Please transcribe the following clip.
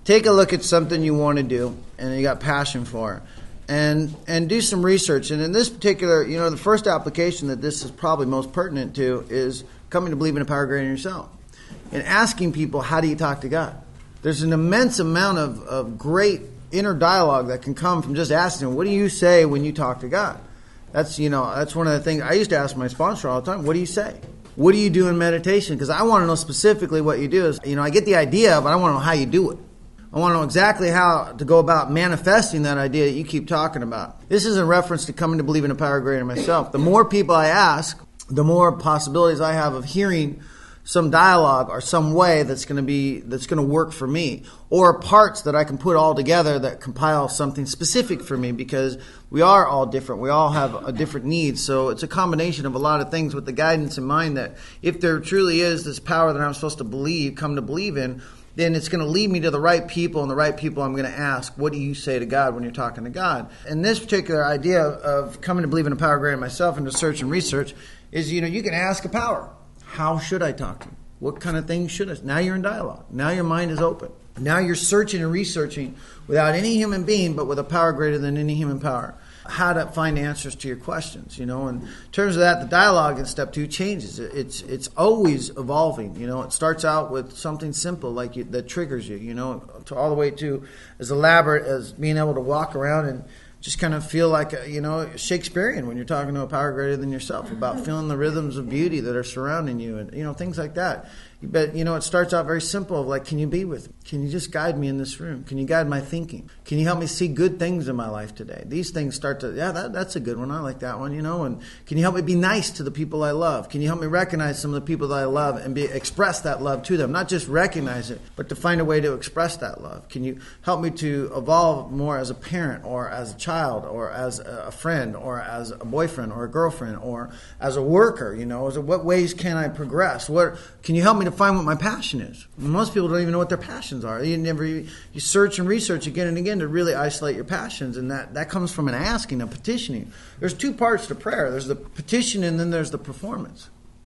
take a look at something you want to do and you got passion for, and do some research. And in this particular, the first application that this is probably most pertinent to is coming to believe in a power greater than yourself and asking people, how do you talk to God? There's an immense amount of great inner dialogue that can come from just asking them, what do you say when you talk to God? That's one of the things I used to ask my sponsor all the time. What do you say? What do you do in meditation? Because I want to know specifically what you do. I get the idea, but I want to know how you do it. I want to know exactly how to go about manifesting that idea that you keep talking about. This is in reference to coming to believe in a power greater than myself. The more people I ask, the more possibilities I have of hearing some dialogue or some way that's going to work for me, or parts that I can put all together that compile something specific for me, because we are all different. We all have a different needs. So it's a combination of a lot of things with the guidance in mind that if there truly is this power that I'm supposed to come to believe in, then it's going to lead me to the right people, and the right people I'm going to ask, what do you say to God when you're talking to God? And this particular idea of coming to believe in a power greater than myself and to search and research is, you can ask a power, how should I talk to you? What kind of things should I? Now you're in dialogue. Now your mind is open. Now you're searching and researching without any human being, but with a power greater than any human power, how to find answers to your questions. And in terms of that, the dialogue in step 2 changes. It's always evolving. It starts out with something simple that triggers you. To all the way to as elaborate as being able to walk around and just kind of feel like, Shakespearean when you're talking to a power greater than yourself, about feeling the rhythms of beauty that are surrounding you and, things like that. But, it starts out very simple, like, can you be with me? Can you just guide me in this room? Can you guide my thinking? Can you help me see good things in my life today? These things start to, that's a good one. I like that one, and can you help me be nice to the people I love? Can you help me recognize some of the people that I love and express that love to them? Not just recognize it, but to find a way to express that love. Can you help me to evolve more as a parent or as a child or as a friend or as a boyfriend or a girlfriend or as a worker? What ways can I progress? Can you help me to find what my passion is? Most people don't even know what their passions are. You search and research again and again to really isolate your passions, and that comes from an asking, a petitioning. There's 2 parts to prayer. There's the petition and then there's the performance.